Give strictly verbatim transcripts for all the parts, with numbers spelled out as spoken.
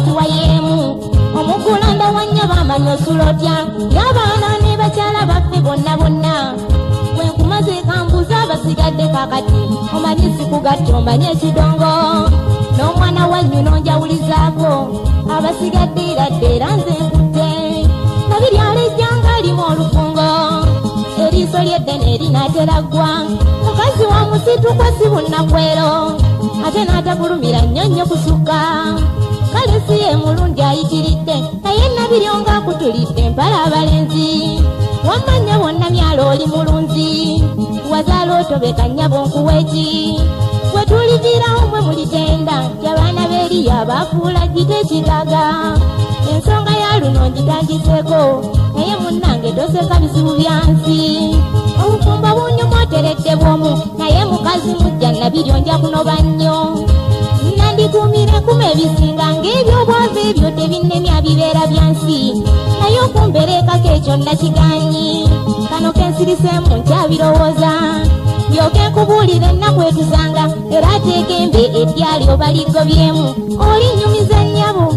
watuwa yemu omukulanda wanya bamanyi osulotya y'abaana ne bakyala baffe bonna bonna wenkumaze kambuza abasigadde kakati omanyi sikugatte omanye ekidongo n'omwana wanyu nonjawulizaako abasigadde iradde era nze nkutte nabiri alejjanga limu olufungo eriiso lyeddene erinaateraggwa mukazi wa musitukwa si bunnakwero ate n'atagulumira nnyo nnyo kusukka kale si ye mulundi ayitiridde naye nabiri onga akutulidde mpala abalenzi wamanya bonna myalo oli mulunzi wazaala otobeka nnyabo nkuweki wetulivirawo mwe mulitenda y'abaana b'eriya baafuula gitekiraga ensonga ya luno ngitangiseeko naye munnange toseka bizibu byansi obufumbo bunyuma oteredde bwomu naye mukazi mujja nabiryo nja kunoba nnyo nandikuumire kuma ebisinga ng'ebyobwavu ebyo tebinnemya bibeera byansi naye okumbereekako ekyo nakiganyi kano kensiriseemu nkyabirowooza ndyoke nkubuulire ennaku etuzanga era ateeka embe ebyali oba ligobyemu olinyumiza nnyabo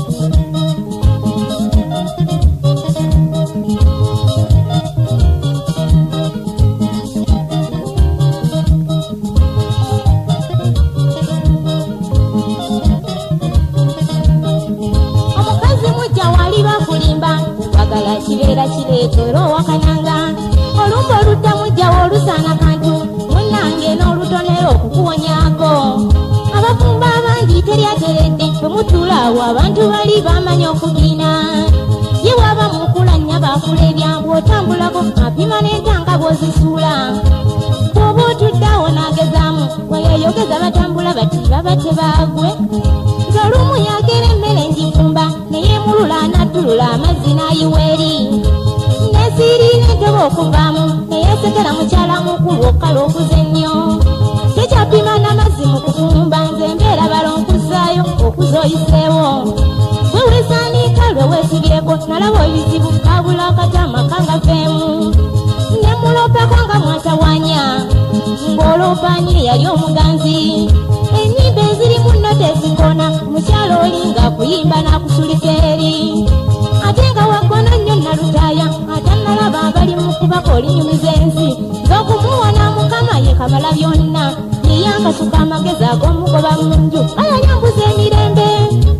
kibeera kireetera owakananga olumba oludda mujjawo olusaana kantu munnange n'olutonera okukuwonyaako abafumba abangi teryateredde bwe mutuula awo abantu bali bamanyi okugina ye waba mukulanya baafula ebyambwe otambulako apima n'entanga bw'ozisuula bw'oba otuddeawo n'agezaamu weyeyogeza batambula bati baba tebaagwe nze olumu yagera emmere ngifumba naye mulula anattulula amazzi n'ayiwa eri nesiiriira entebe okuvaamu naye sekera mukyala mukulu okkala okuze nnyo tekyapima n'amazzi mu kufumba nze mbeera balonkuzzaayo okuzoyiseewo bwe weesaanika lwe weesibyeko nalaba ebizibu kabula akatama kangafeemu ne mulopako nga mwatawanya ng'olopanye yali omuganzi ennyimba ezirimu nnota ezikona mukyala oli nga kuyimba n'akusulika eri ate nga wakona nnyo nalutaaya ate nalaba abali mu kubako olinyumiza ensi ng'okumuwona mukama ye kamala byonna yeyankasuka amagezi ag'omugoba mu nju ayanyambuza emirembe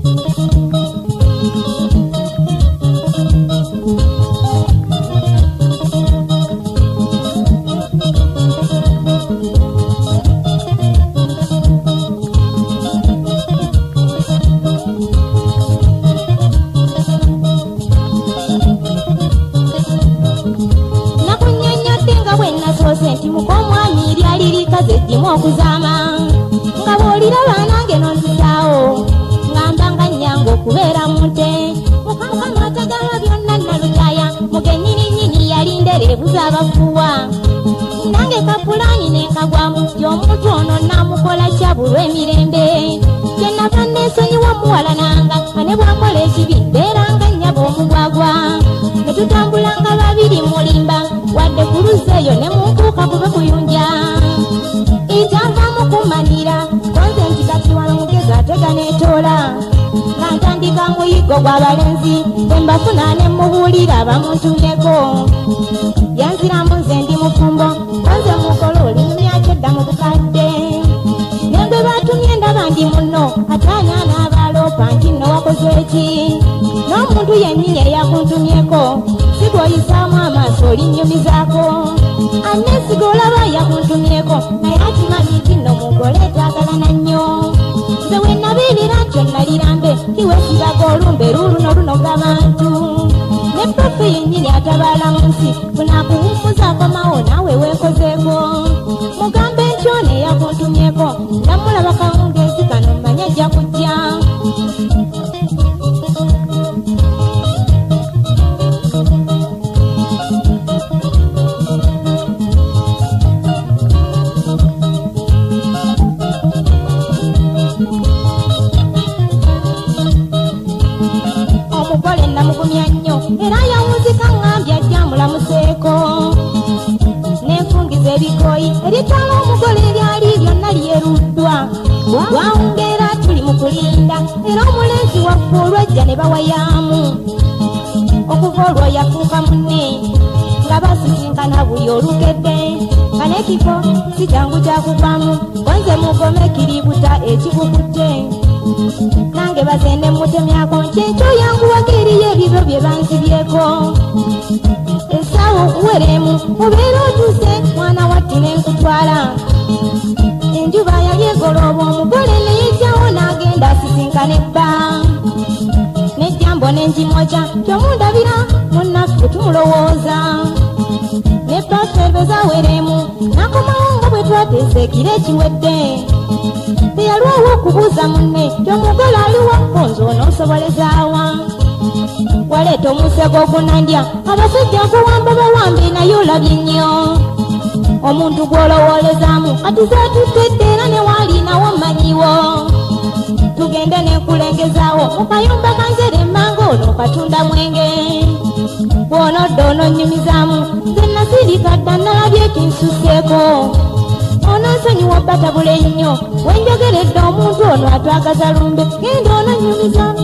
nti mukomwami lyali likaze eddimu okuzaama nga bw'oliraba nange nonzisaawo ngamba nga nnyange okubeera mu nte mukama atagala byonna nalutaaya mugennyininyini yali ndereebuza abafuuwa nange kapulaani nenkagwamu y'omuntu ono naamukola kyabulwa emirembe kye nava neesonyiwa muwala nanga ane bwakola ekibi mbeeranga nnyaba omugwagwa ne tutambulanga babiri mulimba wadde kuluza eyo ne munkuuka kube kuyunja itavamu kumanira konze nti kati wano mugezi atega neetoola nga ntandika muyiggo gw'abalenzi bwe mbafuna ne mubuulira bamuntumyeko yanziramu nze ndi mufumbo konze mukola oli mu myaka edda mu bukadde nengwe batumye ndaba ndi muno ataanya n'abaloopa nti nno wakoze eki n'omuntu yennyini eyakuntumyeko sig'oyisaamu amaaso olinnyumizaako anesiga olaba yakuntumyeko naye akimanyi nti nno mugole etaagalana nnyo nze we nabiirira ntyo nalirambe kiweesibaga olumbe luuluno lunoga abantu ne profe yennyini atabaala mu nsi funakuwummuzaako mawo naawe weekozeeko mugambe ntyo ne yakuntumyeko ndamulaba kawungeezi kano mmanyi ajja kujja era yawunzika ngambye ajja mulamuseeko nefungiza ebikoyi eritwala omugole eryali lyonna lyeruddwa wawungeera tuli mu kulinda era omulenzi waffe olwajja ne bawayamu okuva olwo yafuuka munne nga basisinkana buli olukedde nga n'ekifo si kyangu kyakuvamu konze mugome kiributa ekibukutte nange bazende mutemyako nkyenkyo yanguwako eriyo ebibyo bye banzibyeko essaawa okuweremu obeera otuuse mwana watti ne nkutwala enjuba yali egolooba omugole neyejjawo n'agenda asisinkana ebba nejjambo n'enjimwaca kyomundabira munnaffe tumulowooza ne pafeebe zaweremu nakomawo nga bwe twateesa ekiro ekiwedde teyalwawo okubuuza munne kyomugole aliwo konzo onoosobolezaawa waleeta omusego ogunandya abasajja nkuwamba bawambe naye olabye nnyo omuntu gw'olowoolezaamu kati zaatuttedde era ne waalinawo mmanyiwo tugende n'enkulengezaawo mu kayumba kanzere emmango ono katunda mwenge bw'onodda ononnyumizaamu nze nasirika dda nalabye ekinsuseeko ononsonyiwa batabule nnyo wenjogeredde omuntu ono atwagaza lumbe genda ononnyumizaamu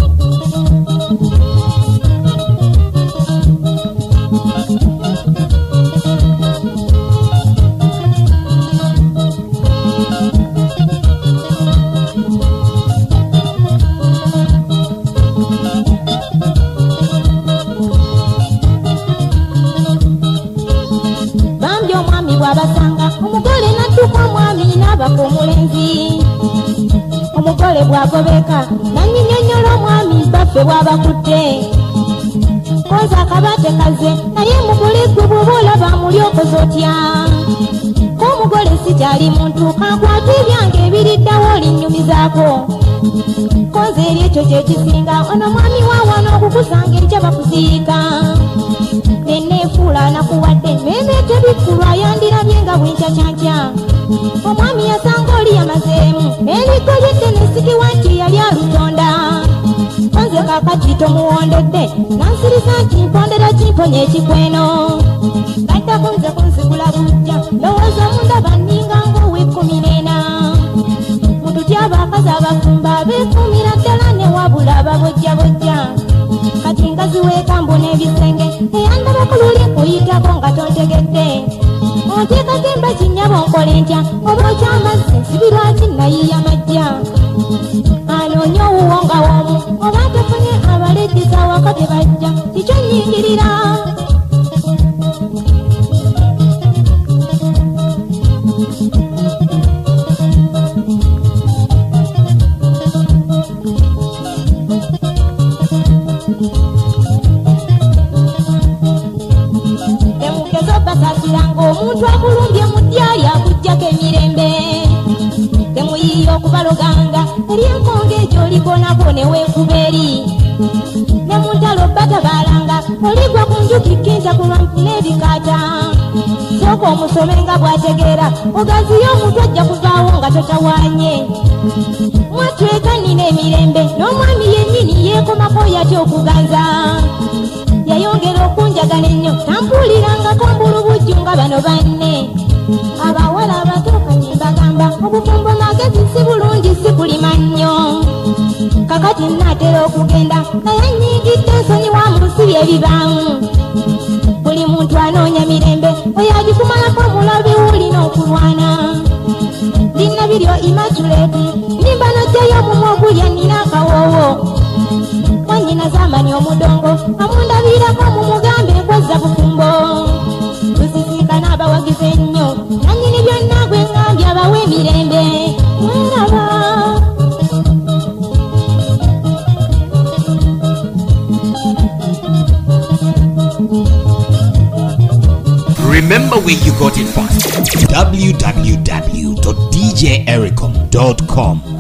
bw'abasanga omugole nadduka omwami n'abaka omulenzi omugole bw'agobeka nanyinyonnyola omwami baffe bw'abakutte koza akabate kaze naye mugole gwe bw'oba olaba amulyokoza otya k'omugole si kyali muntu kankwata ebyange ebiriddawo olinnyumizaako koza eri ekyo kyekisinga ono mwami waawano okukusanga enkya bakuziika neneefuula nakuwadde meme tebikkulwa yandirabye nga bwenkyakyakya omwami yasanga oli yamazeemu eriko lyedde nesikiwa nti yali alutonda nze kakati tomuwondedde nansirisa nti mpondera kimponya ekikweno gaddaku nze kunzigula bujja lowooza omundaba nninga ng'ow'ekkumi n'ena mututya abakazi abafumba beekuumira ddala ne wabula ababojjabojja kati ngazi weekambu n'ebisenge eyandabako luli nkuyitako nga tontegedde onteekatemba kinnyabo nkole ntya oba okyamazzi nsibirwaki nayiya majja anoonye owuwo nga woomu oba tafunye abaleeteza waka tebajja kikyo nnyingirira omuntu akulumbye mu ddyaali akuggyako emirembe temuyiiya okubaloganga eri enkonga ekyo olikonako ne weekuba eri ne mu ntalo batabalanga oligwa ku njuki kinta kulwa nfuna ebikaata sooka omusome nga bw'ategeera ogaziyo omuntu ajja kuvaawo nga totawaanye mwatweka nina emirembe n'omwami yennyini yeekomako yatya okuganza yayongera okunjagala ennyo tampuulirangako mbulubujju nga bano banne abawala abatokanye mbagamba obufumbo magezi si bulungi si kulima nnyo kakati naatera okugenda naye nyiigidde ensonyi wa musibye ebibaamu buli muntu anoonya mirembe oyo agikumalako omulabe wulina okulwana ndina biryo imaculeti nimba nojjayo omumwa ogulya nina akawoowo wanyina zamani omudongo amundabirako mumugambe nkwezza bufumbo tusisinkana abawagize ennyo nanyini byonna gwe ngambye abawe emirembe mweraba Remember where you got it from. w w w dot d j ericom dot com